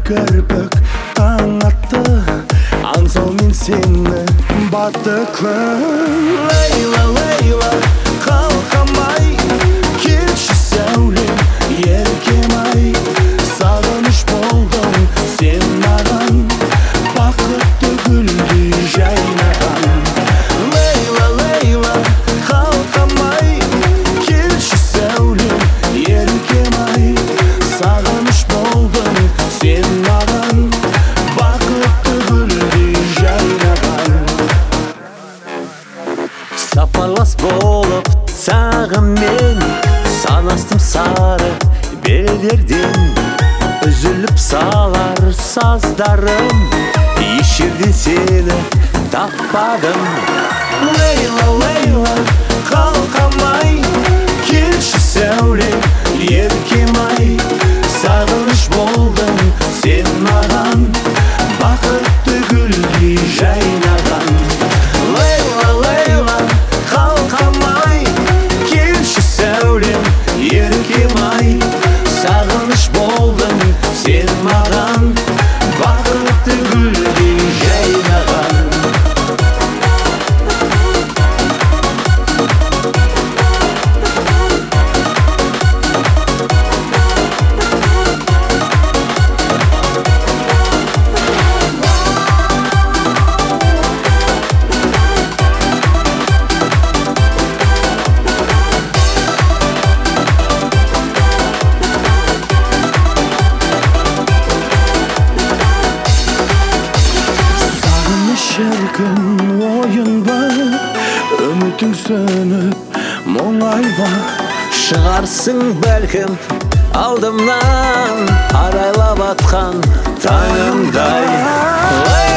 кірпік таң атты, аңсау мен сені баттықлым. Лейла, Лейла, қалқамай, келші сәулем, еркем-ай. Сағыныш болдың сен маған, бақытты гүлдей жайнаған. Лейла, Лейла, қалқамай, келші сәулем, еркем-ай. Сағыныш болдың сен маған, бақытты гүлдей жайнаған. Сапарлас болып сағым мен, санастым сары белдерден. Үзіліп салар саздарым, еш жерден сені таппадым. Лейла, Лейла, қалқамай, келші сәулем, еркем-ай. Сағыныш болдың сен маған, бақытты гүлдей жайнаған. Лейла, Лейла, қалқамай, келші сәулем, еркем-ай. Сағыныш болдың сен маған, бақытты гүлдей жайнаған. Шіркін ойын ба, үмітің сөніп мұңайба. Шығарсың бәлкім алдымнан, арайлап атқан таңымдай.